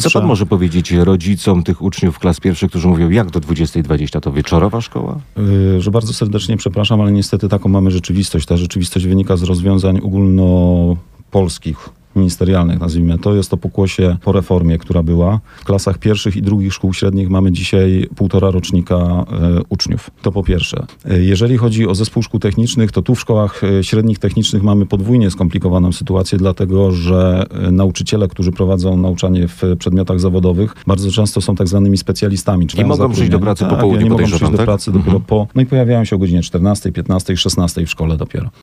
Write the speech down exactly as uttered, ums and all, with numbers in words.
Co pan może powiedzieć rodzicom tych uczniów klas pierwszych, którzy mówią, jak do dwudziestej dwadzieścia to wieczorowa szkoła? Yy, że bardzo serdecznie przepraszam, ale niestety taką mamy rzeczywistość. Ta rzeczywistość wynika z rozwiązań ogólnopolskich, ministerialnych, nazwijmy to. Jest to pokłosie po reformie, która była. W klasach pierwszych i drugich szkół średnich mamy dzisiaj półtora rocznika e, uczniów. To po pierwsze. E, jeżeli chodzi o zespół szkół technicznych, to tu w szkołach e, średnich technicznych mamy podwójnie skomplikowaną sytuację, dlatego że e, nauczyciele, którzy prowadzą nauczanie w przedmiotach zawodowych, bardzo często są tak zwanymi specjalistami. I mogą przyjść do pracy tak, po południu, nie mogą przyjść tak? do pracy Mhm. dopiero po... No i pojawiają się o godzinie czternastej, piętnastej, szesnastej w szkole dopiero.